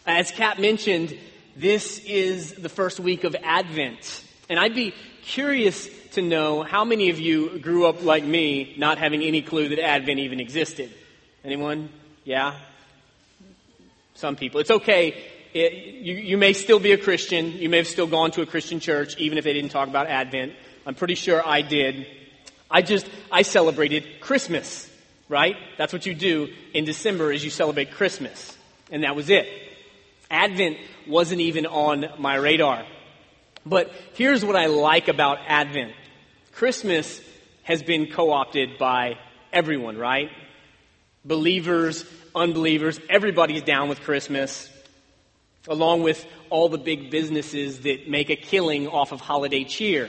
As Kat mentioned, this is the first week of Advent. And I'd be curious to know how many of you grew up like me, not having any clue that Advent even existed. Anyone? Yeah? Some people. It's okay. You may still be a Christian. You may have still gone to a Christian church, even if they didn't talk about Advent. I'm pretty sure I did. I celebrated Christmas, right? That's what you do in December, is you celebrate Christmas. And that was it. Advent wasn't even on my radar. But here's what I like about Advent. Christmas has been co-opted by everyone, right? Believers, unbelievers, everybody's down with Christmas, along with all the big businesses that make a killing off of holiday cheer.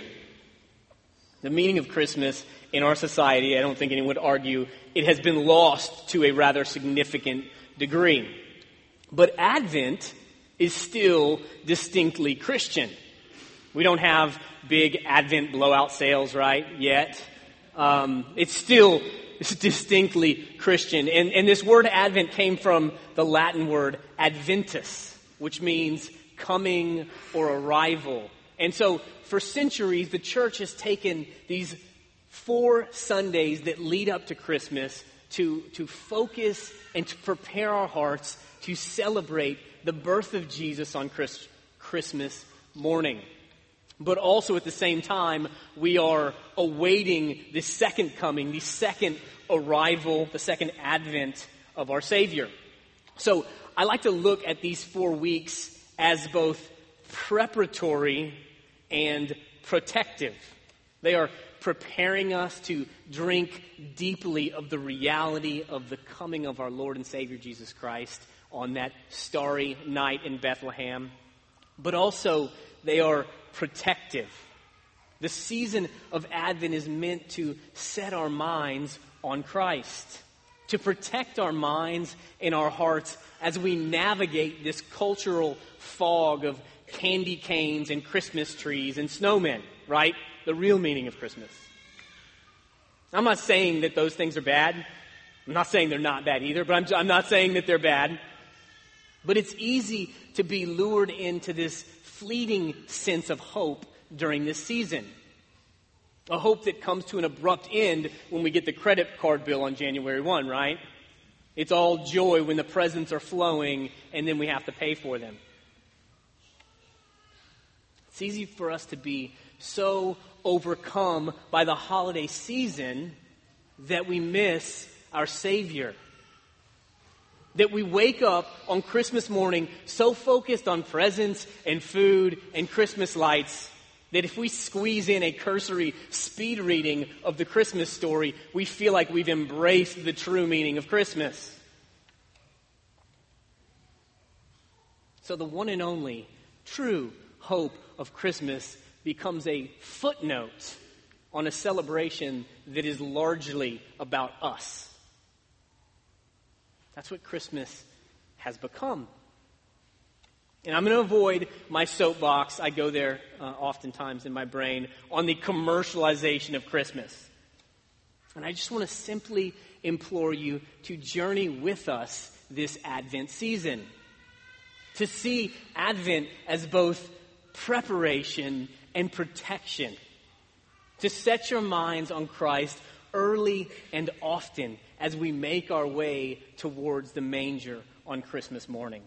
The meaning of Christmas in our society, I don't think anyone would argue, it has been lost to a rather significant degree. But Advent is still distinctly Christian. We don't have big Advent blowout sales, right, yet. It's still distinctly Christian. And this word Advent came from the Latin word adventus, which means coming or arrival. And so for centuries, the church has taken these 4 Sundays that lead up to Christmas to focus and to prepare our hearts to celebrate the birth of Jesus on Christmas morning. But also at the same time, we are awaiting the second coming, the second arrival, the second advent of our Savior. So I like to look at these 4 weeks as both preparatory and protective. They are preparing us to drink deeply of the reality of the coming of our Lord and Savior Jesus Christ on that starry night in Bethlehem. But also, they are protective. The season of Advent is meant to set our minds on Christ, to protect our minds and our hearts as we navigate this cultural fog of candy canes and Christmas trees and snowmen, right? The real meaning of Christmas. I'm not saying that those things are bad. I'm not saying they're not bad either, but I'm not saying that they're bad. But it's easy to be lured into this fleeting sense of hope during this season. A hope that comes to an abrupt end when we get the credit card bill on January 1, right? It's all joy when the presents are flowing and then we have to pay for them. It's easy for us to be so overcome by the holiday season that we miss our Savior. That we wake up on Christmas morning so focused on presents and food and Christmas lights that if we squeeze in a cursory speed reading of the Christmas story, we feel like we've embraced the true meaning of Christmas. So the one and only true hope of Christmas becomes a footnote on a celebration that is largely about us. That's what Christmas has become. And I'm going to avoid my soapbox. I go there oftentimes in my brain on the commercialization of Christmas. And I just want to simply implore you to journey with us this Advent season. To see Advent as both preparation and protection. To set your minds on Christ early and often as we make our way towards the manger on Christmas morning.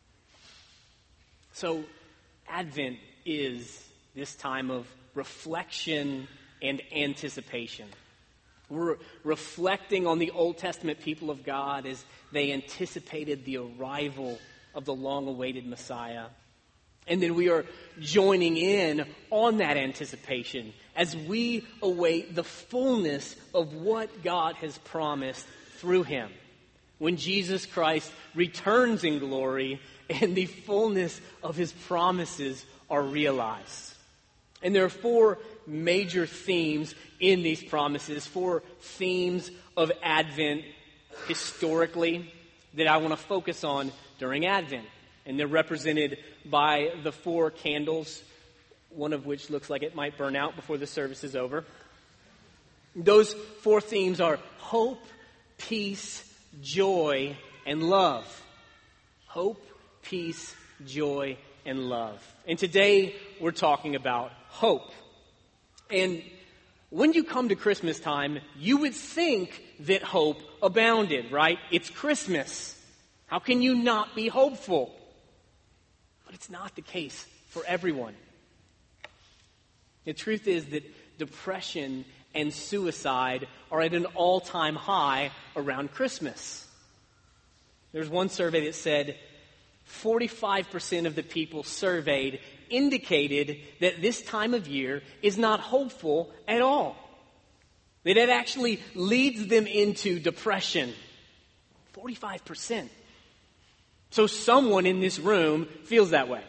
So, Advent is this time of reflection and anticipation. We're reflecting on the Old Testament people of God as they anticipated the arrival of the long-awaited Messiah. And then we are joining in on that anticipation as we await the fullness of what God has promised through him. When Jesus Christ returns in glory and the fullness of his promises are realized. And there are 4 major themes in these promises, 4 themes of Advent historically that I want to focus on during Advent. And they're represented by the 4 candles, one of which looks like it might burn out before the service is over. Those 4 themes are hope, peace, joy, and love. Hope, peace, joy, and love. And today we're talking about hope. And when you come to Christmas time, you would think that hope abounded, right? It's Christmas. How can you not be hopeful? But it's not the case for everyone. The truth is that depression and suicide are at an all-time high around Christmas. There's one survey that said 45% of the people surveyed indicated that this time of year is not hopeful at all. That it actually leads them into depression. 45%. So someone in this room feels that way.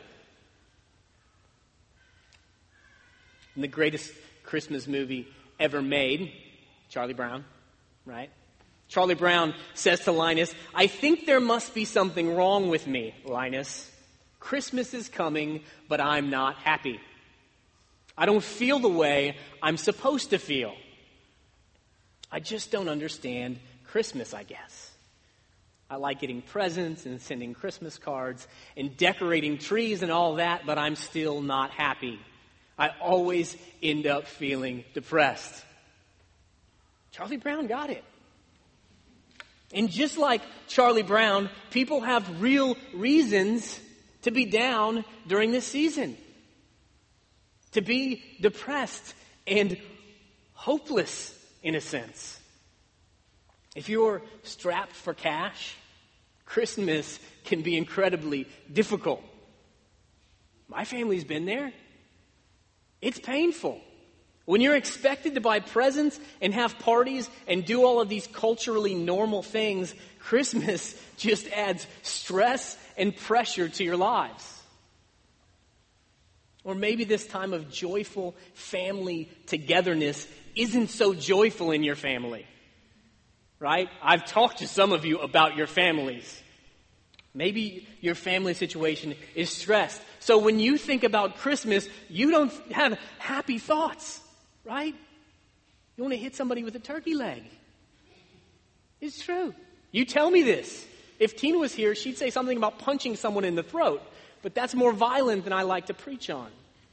In the greatest Christmas movie ever made, Charlie Brown, right? Charlie Brown says to Linus, "I think there must be something wrong with me, Linus. Christmas is coming, but I'm not happy. I don't feel the way I'm supposed to feel. I just don't understand Christmas, I guess. I like getting presents and sending Christmas cards and decorating trees and all that, but I'm still not happy. I always end up feeling depressed." Charlie Brown got it. And just like Charlie Brown, people have real reasons to be down during this season. To be depressed and hopeless, in a sense. If you're strapped for cash, Christmas can be incredibly difficult. My family's been there. It's painful. When you're expected to buy presents and have parties and do all of these culturally normal things, Christmas just adds stress and pressure to your lives. Or maybe this time of joyful family togetherness isn't so joyful in your family, right? I've talked to some of you about your families. Maybe your family situation is stressed. So when you think about Christmas, you don't have happy thoughts, right? You want to hit somebody with a turkey leg. It's true. You tell me this. If Tina was here, she'd say something about punching someone in the throat. But that's more violent than I like to preach on.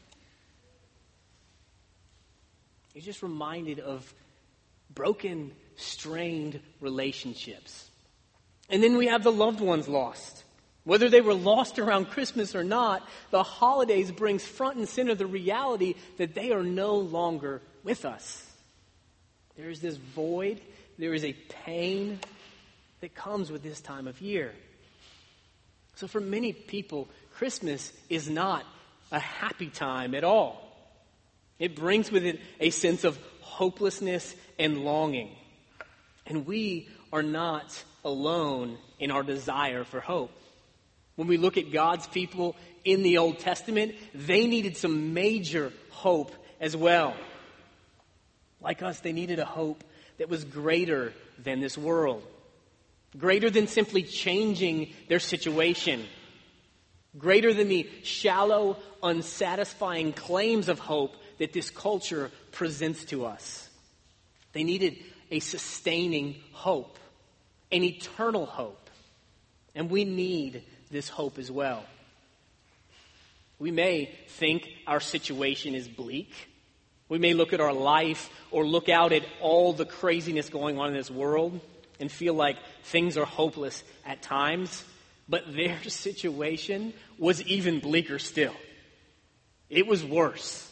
You're just reminded of broken, strained relationships. And then we have the loved ones lost. Whether they were lost around Christmas or not, the holidays brings front and center the reality that they are no longer with us. There is this void, there is a pain that comes with this time of year. So for many people, Christmas is not a happy time at all. It brings with it a sense of hopelessness and longing. And we are not alone in our desire for hope. When we look at God's people in the Old Testament, they needed some major hope as well. Like us, they needed a hope that was greater than this world. Greater than simply changing their situation. Greater than the shallow, unsatisfying claims of hope that this culture presents to us. They needed a sustaining hope, an eternal hope. And we need this hope as well. We may think our situation is bleak. We may look at our life or look out at all the craziness going on in this world and feel like things are hopeless at times. But their situation was even bleaker still. It was worse.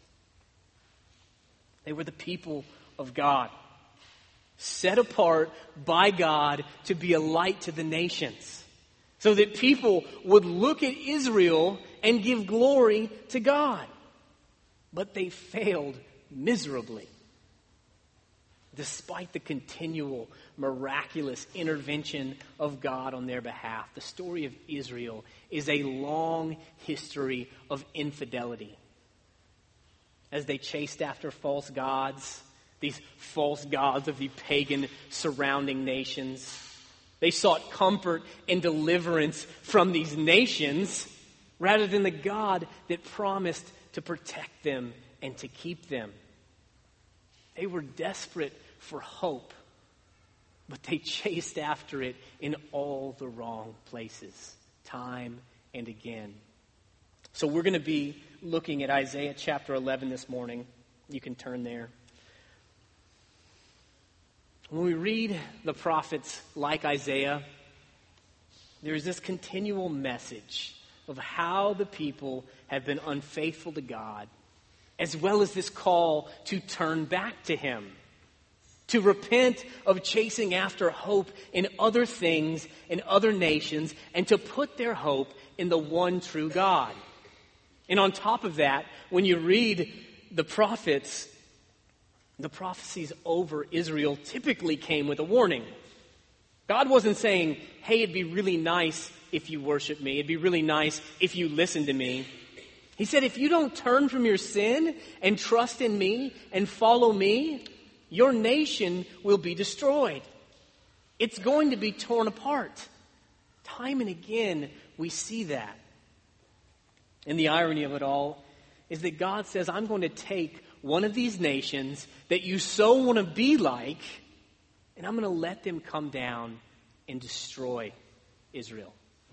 They were the people of God, set apart by God to be a light to the nations, so that people would look at Israel and give glory to God. But they failed miserably. Despite the continual miraculous intervention of God on their behalf, the story of Israel is a long history of infidelity. As they chased after false gods, these false gods of the pagan surrounding nations, they sought comfort and deliverance from these nations rather than the God that promised to protect them and to keep them. They were desperate for hope, but they chased after it in all the wrong places. time and again. So we're going to be looking at Isaiah chapter 11 this morning. You can turn there. When we read the prophets like Isaiah, there's this continual message of how the people have been unfaithful to God, as well as this call to turn back to Him, to repent of chasing after hope in other things, in other nations, and to put their hope in the one true God. And on top of that, when you read the prophets, the prophecies over Israel typically came with a warning. God wasn't saying, hey, it'd be really nice if you worship me. It'd be really nice if you listen to me. He said, if you don't turn from your sin and trust in me and follow me, your nation will be destroyed. It's going to be torn apart. Time and again, we see that. And the irony of it all is that God says, I'm going to take one of these nations that you so want to be like, and I'm going to let them come down and destroy Israel.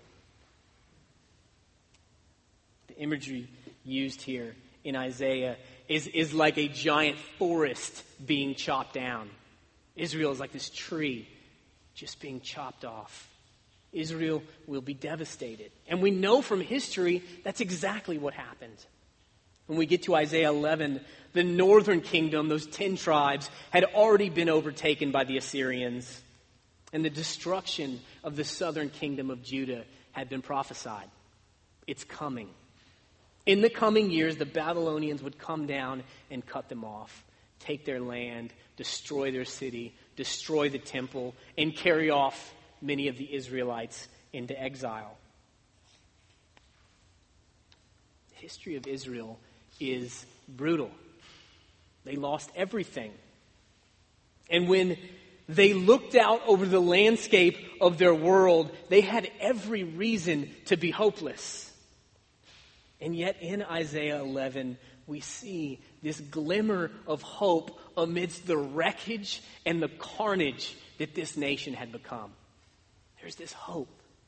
The imagery used here in Isaiah is like a giant forest being chopped down. Israel is like this tree just being chopped off. Israel will be devastated. And we know from history that's exactly what happened. When we get to Isaiah 11, the northern kingdom, those 10 tribes, had already been overtaken by the Assyrians. And the destruction of the southern kingdom of Judah had been prophesied. It's coming. In the coming years, the Babylonians would come down and cut them off, take their land, destroy their city, destroy the temple, and carry off many of the Israelites into exile. The history of Israel is brutal. They lost everything. And when they looked out over the landscape of their world, they had every reason to be hopeless. And yet in Isaiah 11, we see this glimmer of hope amidst the wreckage and the carnage that this nation had become. There's this hope.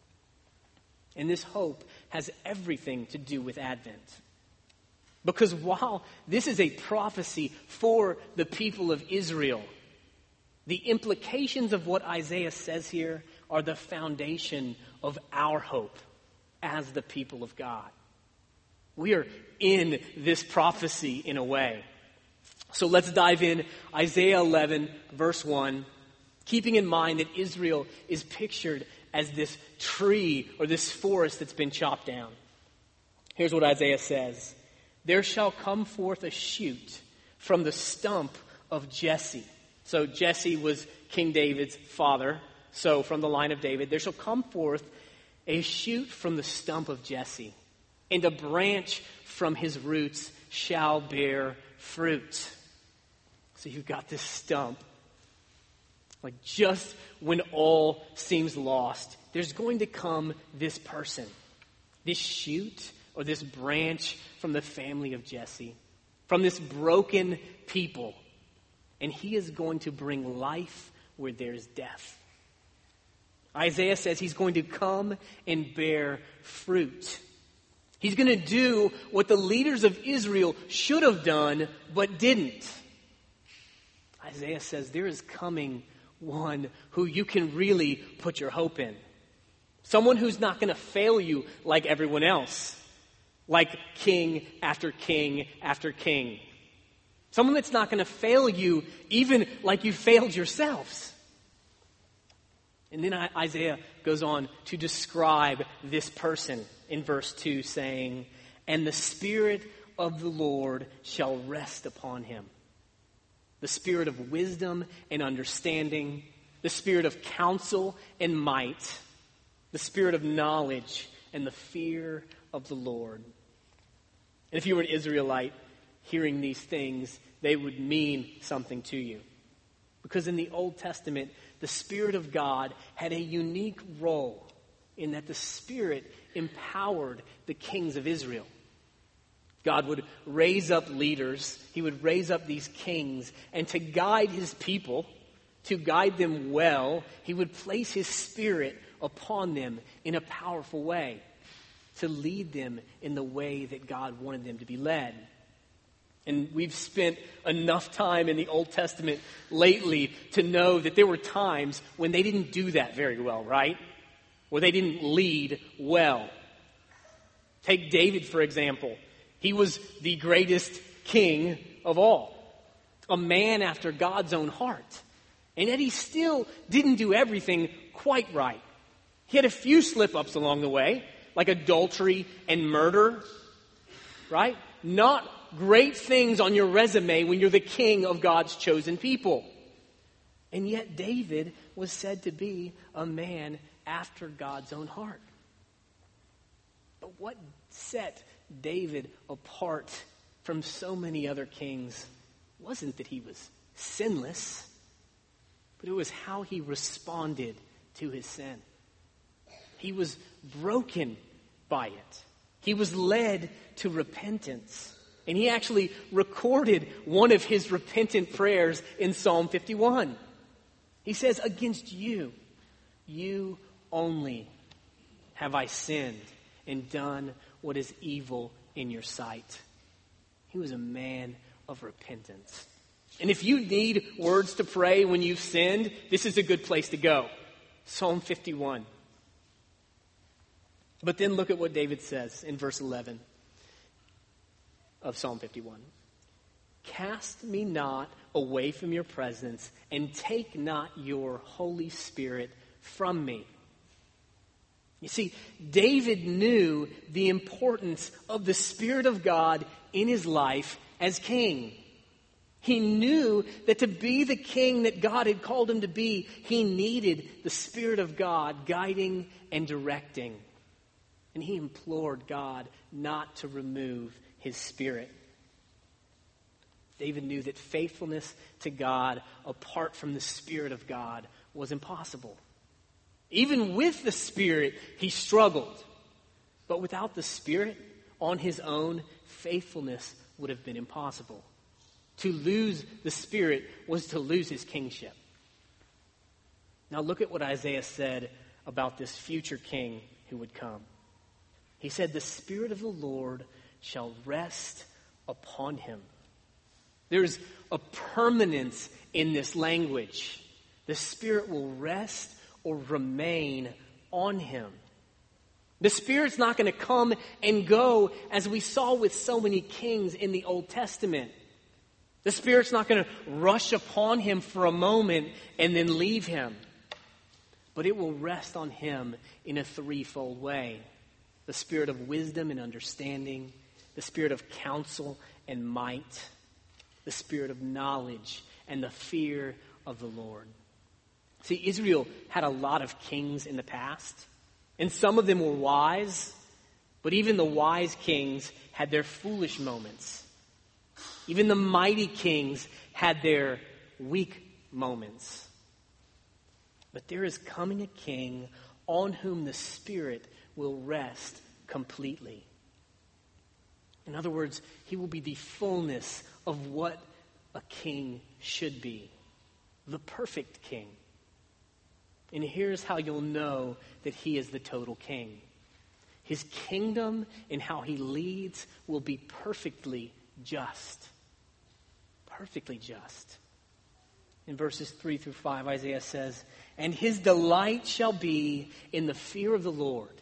And this hope has everything to do with Advent. Because while this is a prophecy for the people of Israel, the implications of what Isaiah says here are the foundation of our hope as the people of God. We are in this prophecy in a way. So let's dive in. Isaiah 11, verse 1. Keeping in mind that Israel is pictured as this tree or this forest that's been chopped down. Here's what Isaiah says. There shall come forth a shoot from the stump of Jesse. So Jesse was King David's father. So from the line of David, there shall come forth a shoot from the stump of Jesse, and a branch from his roots shall bear fruit. So you've got this stump. Like just when all seems lost, there's going to come this person, this shoot or this branch from the family of Jesse, from this broken people. And he is going to bring life where there's death. Isaiah says he's going to come and bear fruit. He's going to do what the leaders of Israel should have done but didn't. Isaiah says there is coming one who you can really put your hope in. Someone who's not going to fail you like everyone else. Like king after king after king. Someone that's not going to fail you even like you failed yourselves. And then Isaiah goes on to describe this person in verse 2 saying, and the Spirit of the Lord shall rest upon him. The Spirit of wisdom and understanding, the Spirit of counsel and might, the Spirit of knowledge and the fear of the Lord. And if you were an Israelite hearing these things, they would mean something to you. Because in the Old Testament, the Spirit of God had a unique role in that the Spirit empowered the kings of Israel. God would raise up leaders. He would raise up these kings. And to guide his people, to guide them well, he would place his Spirit upon them in a powerful way, to lead them in the way that God wanted them to be led. And we've spent enough time in the Old Testament lately to know that there were times when they didn't do that very well, right? Where they didn't lead well. Take David, for example. He was the greatest king of all. A man after God's own heart. And yet he still didn't do everything quite right. He had a few slip-ups along the way, like adultery and murder, right? Not great things on your resume when you're the king of God's chosen people. And yet David was said to be a man after God's own heart. But what set David apart from so many other kings wasn't that he was sinless, but it was how he responded to his sin. He was broken by it. He was led to repentance. And he actually recorded one of his repentant prayers in Psalm 51. He says, "Against you, you only have I sinned and done what is evil in your sight." He was a man of repentance. And if you need words to pray when you've sinned, this is a good place to go. Psalm 51. But then look at what David says in verse 11 of Psalm 51. "Cast me not away from your presence, and take not your Holy Spirit from me." You see, David knew the importance of the Spirit of God in his life as king. He knew that to be the king that God had called him to be, he needed the Spirit of God guiding and directing. And he implored God not to remove his Spirit. David knew that faithfulness to God apart from the Spirit of God was impossible. Even with the Spirit, he struggled. But without the Spirit, on his own, faithfulness would have been impossible. To lose the Spirit was to lose his kingship. Now look at what Isaiah said about this future king who would come. He said, "The Spirit of the Lord shall rest upon him." There's a permanence in this language. The Spirit will rest or remain on him. The Spirit's not going to come and go as we saw with so many kings in the Old Testament. The Spirit's not going to rush upon him for a moment and then leave him. But it will rest on him in a threefold way. The Spirit of wisdom and understanding, the Spirit of counsel and might, the Spirit of knowledge and the fear of the Lord. See, Israel had a lot of kings in the past, and some of them were wise, but even the wise kings had their foolish moments. Even the mighty kings had their weak moments. But there is coming a king on whom the Spirit will rest completely. In other words, he will be the fullness of what a king should be. The perfect king. And here's how you'll know that he is the total king. His kingdom and how he leads will be perfectly just. Perfectly just. In verses 3 through 5, Isaiah says, "And his delight shall be in the fear of the Lord.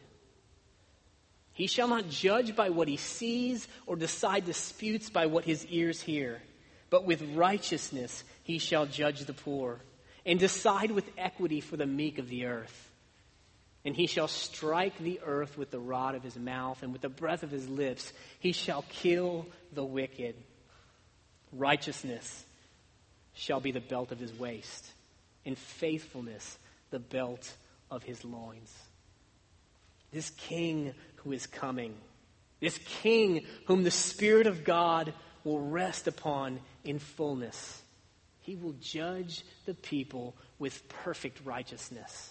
He shall not judge by what he sees or decide disputes by what his ears hear. But with righteousness he shall judge the poor and decide with equity for the meek of the earth. And he shall strike the earth with the rod of his mouth, and with the breath of his lips he shall kill the wicked. Righteousness shall be the belt of his waist, and faithfulness the belt of his loins." This king who is coming, this king whom the Spirit of God will rest upon in fullness, he will judge the people with perfect righteousness.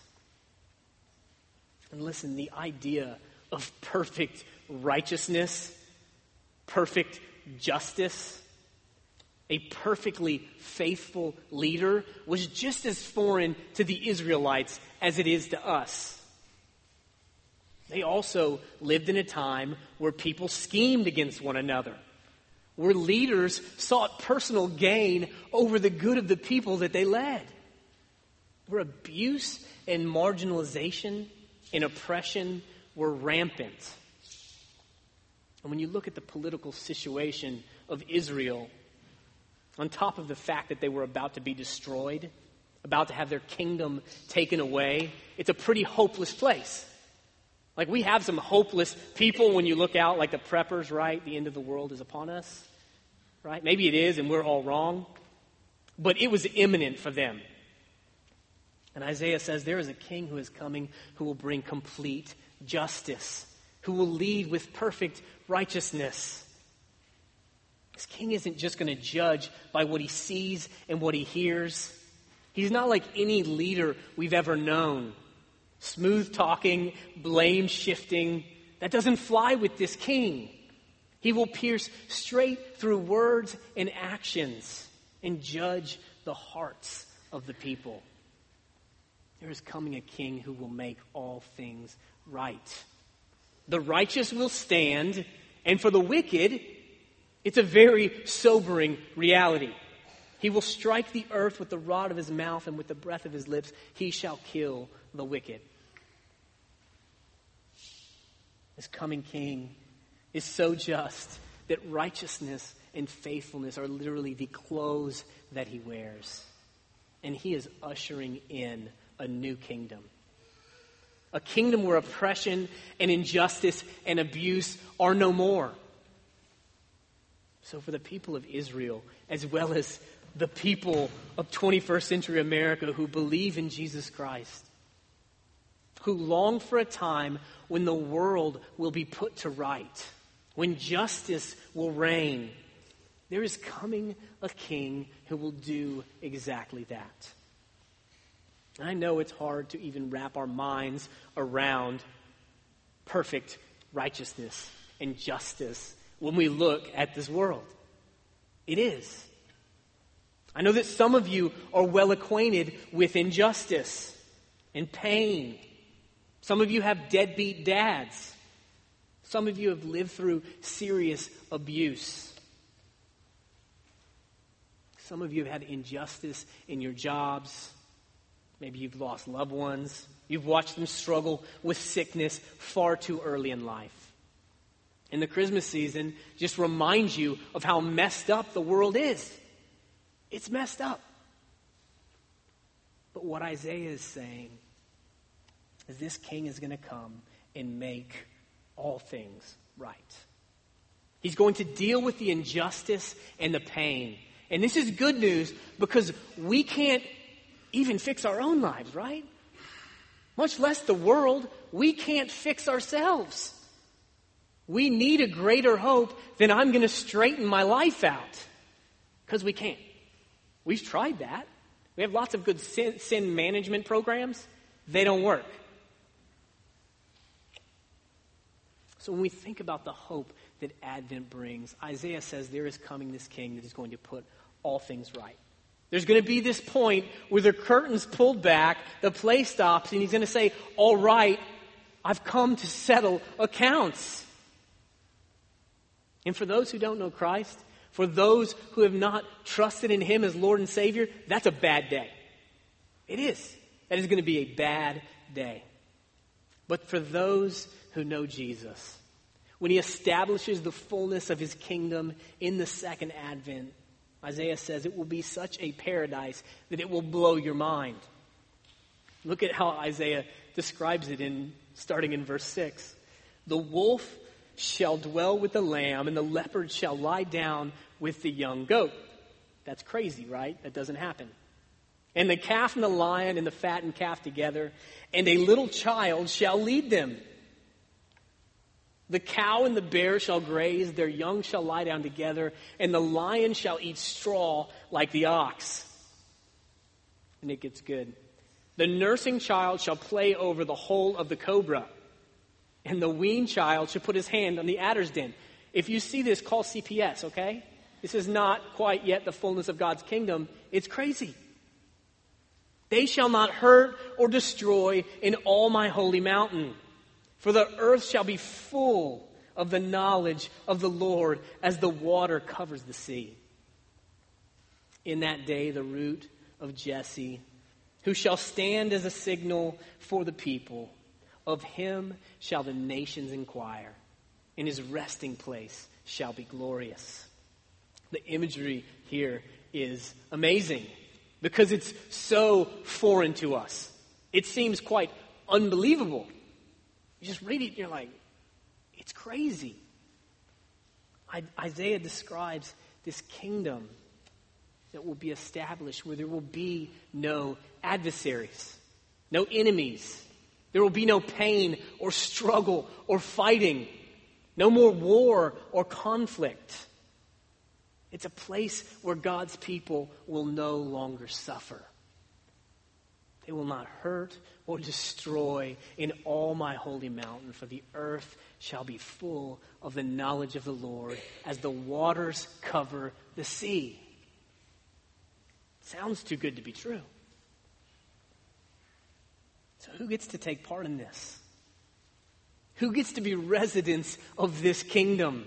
And listen, the idea of perfect righteousness, perfect justice, a perfectly faithful leader was just as foreign to the Israelites as it is to us. They also lived in a time where people schemed against one another, where leaders sought personal gain over the good of the people that they led, where abuse and marginalization and oppression were rampant. And when you look at the political situation of Israel, on top of the fact that they were about to be destroyed, about to have their kingdom taken away, it's a pretty hopeless place. Like, we have some hopeless people when you look out, like the preppers, right? The end of the world is upon us, right? Maybe it is, and we're all wrong. But it was imminent for them. And Isaiah says there is a king who is coming who will bring complete justice, who will lead with perfect righteousness. This king isn't just going to judge by what he sees and what he hears. He's not like any leader we've ever known. Smooth talking, blame shifting. That doesn't fly with this king. He will pierce straight through words and actions and judge the hearts of the people. There is coming a king who will make all things right. The righteous will stand, and for the wicked, it's a very sobering reality. He will strike the earth with the rod of his mouth, and with the breath of his lips, he shall kill the wicked. This coming king is so just that righteousness and faithfulness are literally the clothes that he wears. And he is ushering in a new kingdom. A kingdom where oppression and injustice and abuse are no more. So for the people of Israel, as well as the people of 21st century America who believe in Jesus Christ, who long for a time when the world will be put to right, when justice will reign, there is coming a king who will do exactly that. I know it's hard to even wrap our minds around perfect righteousness and justice when we look at this world. It is. I know that some of you are well acquainted with injustice and pain. Some of you have deadbeat dads. Some of you have lived through serious abuse. Some of you have had injustice in your jobs. Maybe you've lost loved ones. You've watched them struggle with sickness far too early in life. And the Christmas season just reminds you of how messed up the world is. It's messed up. But what Isaiah is saying is this king is going to come and make all things right. He's going to deal with the injustice and the pain. And this is good news because we can't even fix our own lives, right? Much less the world. We can't fix ourselves. We need a greater hope than I'm going to straighten my life out. Because we can't. We've tried that. We have lots of good sin management programs. They don't work. So when we think about the hope that Advent brings, Isaiah says there is coming this king that is going to put all things right. There's going to be this point where the curtain's pulled back, the play stops, and he's going to say, all right, I've come to settle accounts. And for those who don't know Christ, for those who have not trusted in him as Lord and Savior, that's a bad day. It is. That is going to be a bad day. But for those who know Jesus, when he establishes the fullness of his kingdom in the second advent, Isaiah says it will be such a paradise that it will blow your mind. Look at how Isaiah describes it starting in verse 6. The wolf shall dwell with the lamb, and the leopard shall lie down with the young goat. That's crazy, right? That doesn't happen. And the calf and the lion and the fattened calf together, and a little child shall lead them. The cow and the bear shall graze, their young shall lie down together, and the lion shall eat straw like the ox. And it gets good. The nursing child shall play over the hole of the cobra, and the weaned child shall put his hand on the adder's den. If you see this, call CPS, okay? This is not quite yet the fullness of God's kingdom. It's crazy. They shall not hurt or destroy in all my holy mountain. For the earth shall be full of the knowledge of the Lord as the water covers the sea. In that day, the root of Jesse, who shall stand as a signal for the people, of him shall the nations inquire, and his resting place shall be glorious. The imagery here is amazing because it's so foreign to us. It seems quite unbelievable. You just read it and you're like, it's crazy. Isaiah describes this kingdom that will be established where there will be no adversaries, no enemies. There will be no pain or struggle or fighting, no more war or conflict. It's a place where God's people will no longer suffer. They will not hurt or destroy in all my holy mountain, for the earth shall be full of the knowledge of the Lord as the waters cover the sea. Sounds too good to be true. So who gets to take part in this? Who gets to be residents of this kingdom?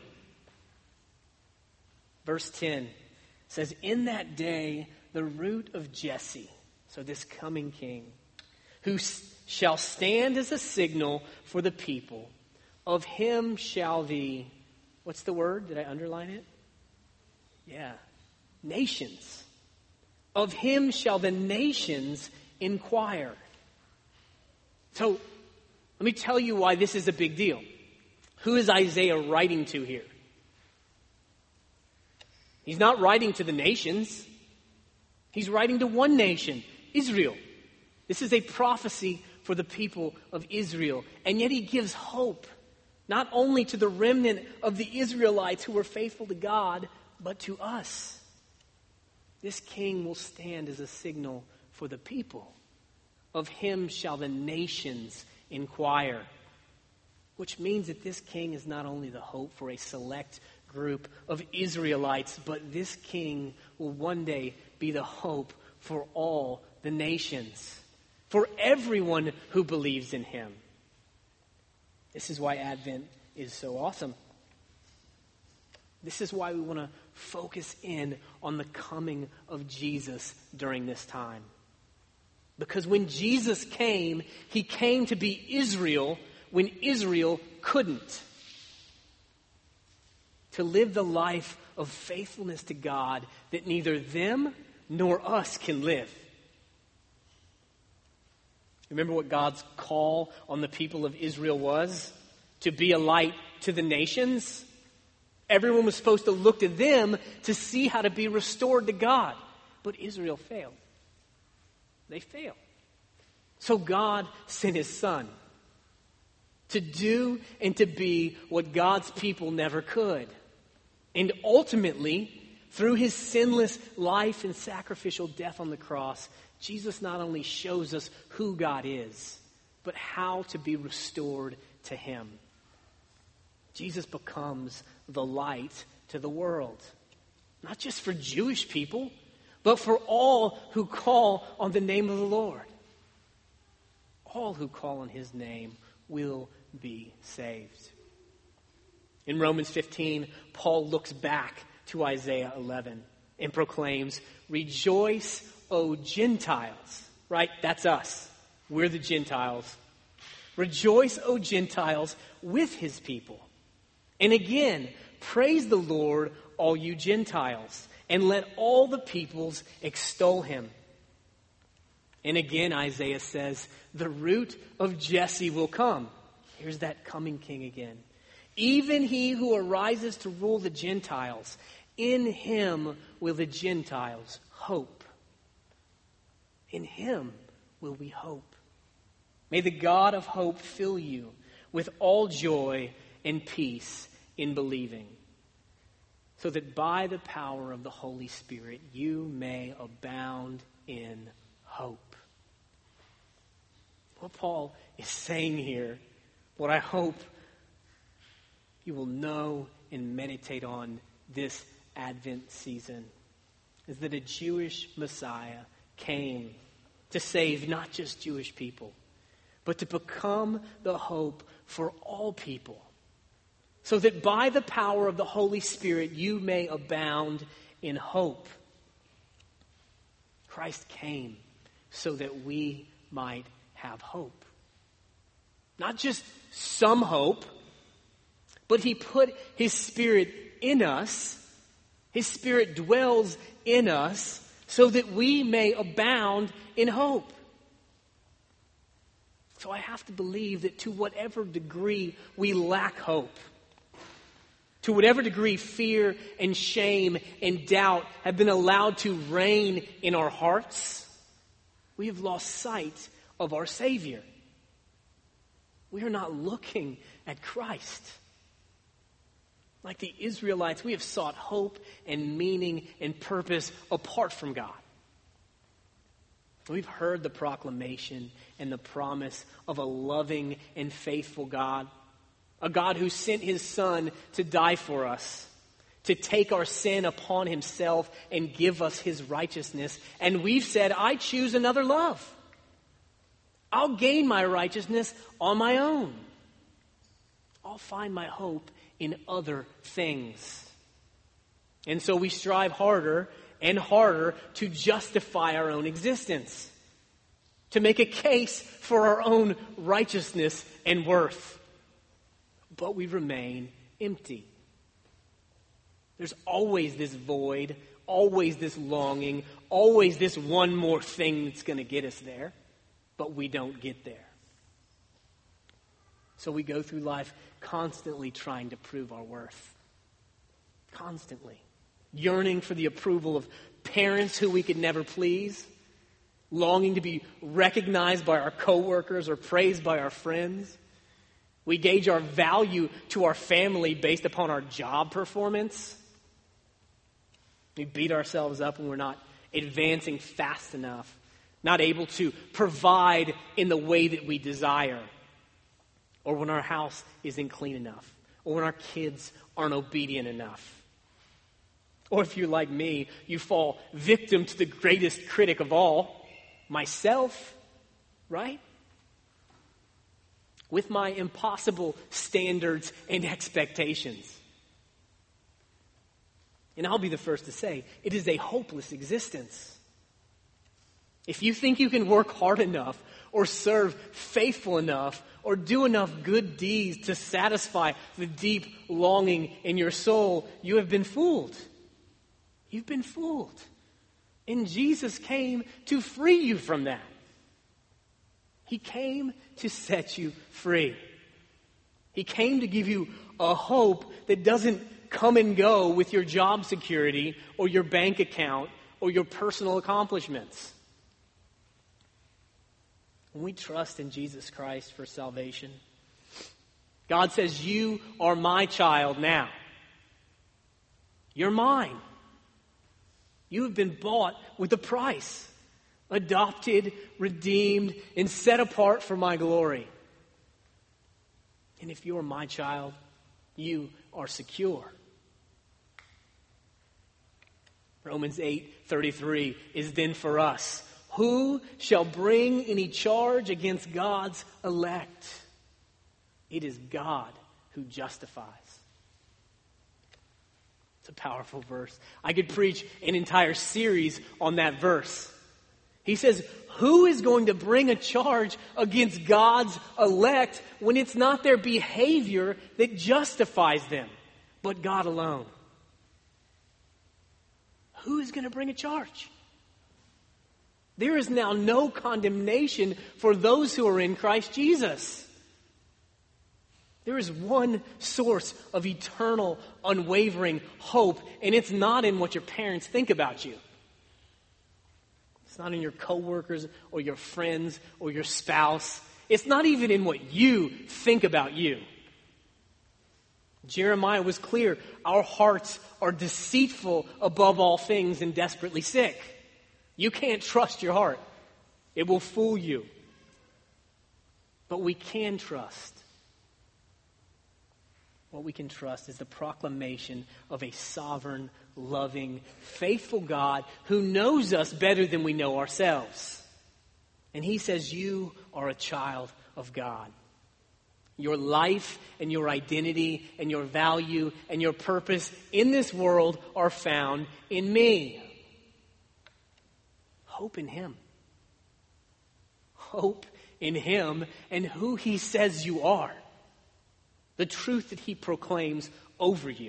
Verse 10 says, in that day, the root of Jesse, so this coming king, who shall stand as a signal for the people, of him shall the, what's the word? Did I underline it? Yeah. Nations. Of him shall the nations inquire. So, let me tell you why this is a big deal. Who is Isaiah writing to here? He's not writing to the nations. He's writing to one nation, Israel. This is a prophecy for the people of Israel. And yet he gives hope, not only to the remnant of the Israelites who were faithful to God, but to us. This king will stand as a signal for the people. Of him shall the nations inquire. Which means that this king is not only the hope for a select group of Israelites, but this king will one day be the hope for all the nations, for everyone who believes in him. This is why Advent is so awesome. This is why we want to focus in on the coming of Jesus during this time. Because when Jesus came, he came to be Israel when Israel couldn't. To live the life of faithfulness to God that neither them nor us can live. Remember what God's call on the people of Israel was? To be a light to the nations. Everyone was supposed to look to them to see how to be restored to God. But Israel failed. They failed. So God sent his son to do and to be what God's people never could. And ultimately, through his sinless life and sacrificial death on the cross, Jesus not only shows us who God is, but how to be restored to him. Jesus becomes the light to the world. Not just for Jewish people, but for all who call on the name of the Lord. All who call on his name will be saved. In Romans 15, Paul looks back to Isaiah 11 and proclaims, "Rejoice, O Gentiles." Right? That's us. We're the Gentiles. "Rejoice, O Gentiles, with his people. And again, praise the Lord, all you Gentiles, and let all the peoples extol him." And again, Isaiah says, the root of Jesse will come. Here's that coming king again. "Even he who arises to rule the Gentiles, in him will the Gentiles hope." In him will we hope. May the God of hope fill you with all joy and peace in believing, so that by the power of the Holy Spirit you may abound in hope. What Paul is saying here, what I hope you will know and meditate on this Advent season, is that a Jewish Messiah came to save not just Jewish people, but to become the hope for all people, so that by the power of the Holy Spirit you may abound in hope. Christ came so that we might have hope. Not just some hope, but he put his Spirit in us. His Spirit dwells in us so that we may abound in hope. So I have to believe that to whatever degree we lack hope, to whatever degree fear and shame and doubt have been allowed to reign in our hearts, we have lost sight of our Savior. We are not looking at Christ. Like the Israelites, we have sought hope and meaning and purpose apart from God. We've heard the proclamation and the promise of a loving and faithful God, a God who sent his Son to die for us, to take our sin upon himself and give us his righteousness. And we've said, I choose another love. I'll gain my righteousness on my own. I'll find my hope in other things. And so we strive harder and harder to justify our own existence, to make a case for our own righteousness and worth. But we remain empty. There's always this void, always this longing, always this one more thing that's going to get us there, but we don't get there. So we go through life constantly trying to prove our worth. Constantly. Yearning for the approval of parents who we could never please. Longing to be recognized by our coworkers or praised by our friends. We gauge our value to our family based upon our job performance. We beat ourselves up when we're not advancing fast enough. Not able to provide in the way that we desire. Or when our house isn't clean enough. Or when our kids aren't obedient enough. Or if you're like me, you fall victim to the greatest critic of all, myself, right? With my impossible standards and expectations. And I'll be the first to say, it is a hopeless existence. If you think you can work hard enough, or serve faithful enough, or do enough good deeds to satisfy the deep longing in your soul, you have been fooled. You've been fooled. And Jesus came to free you from that. He came to set you free. He came to give you a hope that doesn't come and go with your job security or your bank account or your personal accomplishments. When we trust in Jesus Christ for salvation, God says, you are my child now. You're mine. You have been bought with a price. Adopted, redeemed, and set apart for my glory. And if you are my child, you are secure. Romans 8:33 is then for us. Who shall bring any charge against God's elect? It is God who justifies. It's a powerful verse. I could preach an entire series on that verse. He says, who is going to bring a charge against God's elect when it's not their behavior that justifies them, but God alone? Who is going to bring a charge? There is now no condemnation for those who are in Christ Jesus. There is one source of eternal, unwavering hope, and it's not in what your parents think about you. It's not in your coworkers or your friends or your spouse. It's not even in what you think about you. Jeremiah was clear. Our hearts are deceitful above all things and desperately sick. You can't trust your heart. It will fool you. But we can trust. What we can trust is the proclamation of a sovereign, loving, faithful God who knows us better than we know ourselves. And he says, you are a child of God. Your life and your identity and your value and your purpose in this world are found in me. Hope in him. Hope in him and who he says you are. The truth that he proclaims over you.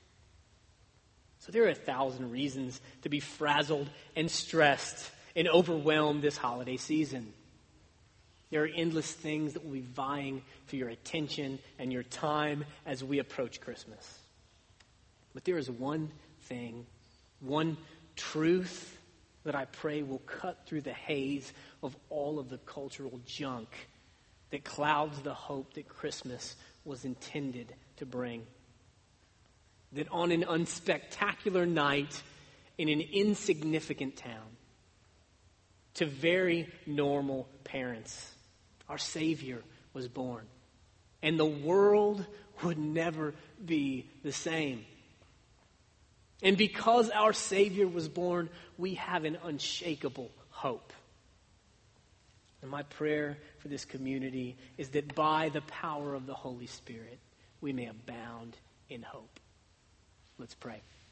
So there are 1,000 reasons to be frazzled and stressed and overwhelmed this holiday season. There are endless things that will be vying for your attention and your time as we approach Christmas. But there is one thing, one truth that I pray will cut through the haze of all of the cultural junk that clouds the hope that Christmas was intended to bring. That on an unspectacular night in an insignificant town, to very normal parents, our Savior was born. And the world would never be the same. And because our Savior was born, we have an unshakable hope. And my prayer for this community is that by the power of the Holy Spirit, we may abound in hope. Let's pray.